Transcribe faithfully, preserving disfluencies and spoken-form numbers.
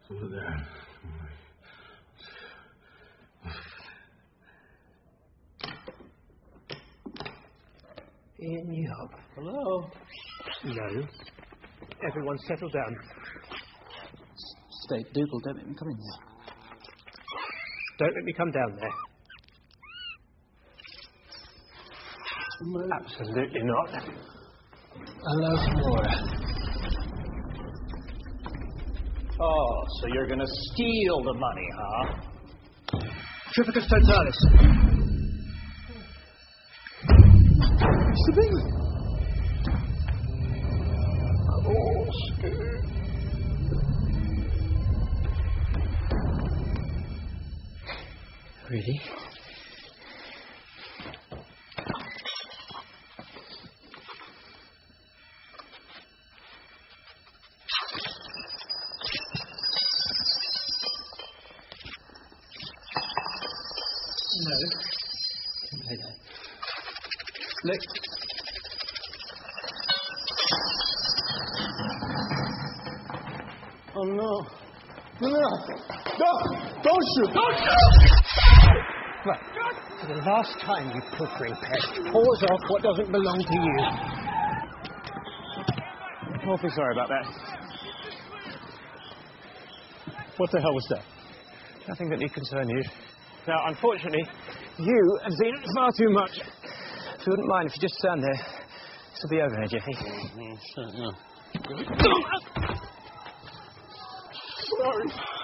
Over there. Ian Yob. Hello? No. Everyone settle down. State Dougal, don't let me come in there. Don't let me come down there. Absolutely not. Hello, Flora. Oh, so you're going to steal the money, huh? Triplicus totalis. Sabine! I'm all scared. Really? No. Later. Look. Oh, no. No, no, no. Don't, don't shoot. Don't shoot! Right. For the last time, you pilfering pest, paws off what doesn't belong to you. Awfully sorry about that. What the hell was that? Nothing that need concern you. Now, unfortunately, you have seen it far too much. If you wouldn't mind if you just stand there, this will be over here, Jeffy. Mm-hmm. Sure, yeah. Sorry.